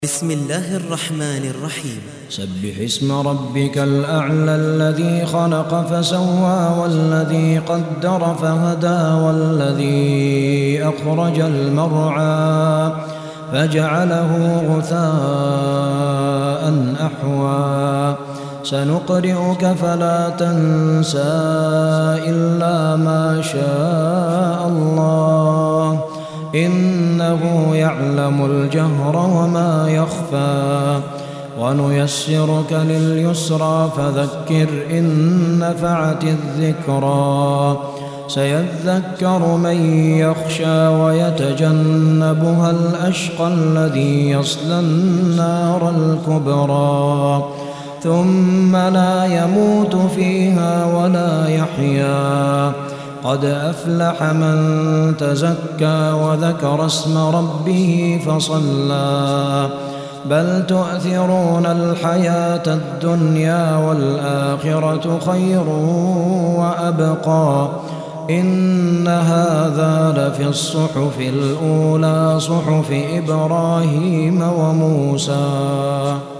بسم الله الرحمن الرحيم. سبح اسم ربك الأعلى الذي خلق فسوى والذي قدر فهدى والذي أخرج المرعى فجعله غثاء أحوى سنقرئك فلا تنسى إلا ما شاء الله إنه يعلم الجهر وما يخفى ونيسرك لليسرى فذكر إن نفعت الذكرى سيذكر من يخشى ويتجنبها الأشقى الذي يصلى النار الكبرى ثم لا يموت فيها ولا يحيا قد أفلح من تزكى وذكر اسم ربه فصلى بل تؤثرون الحياة الدنيا والآخرة خير وأبقى إن هذا لفي الصحف الأولى صحف إبراهيم وموسى.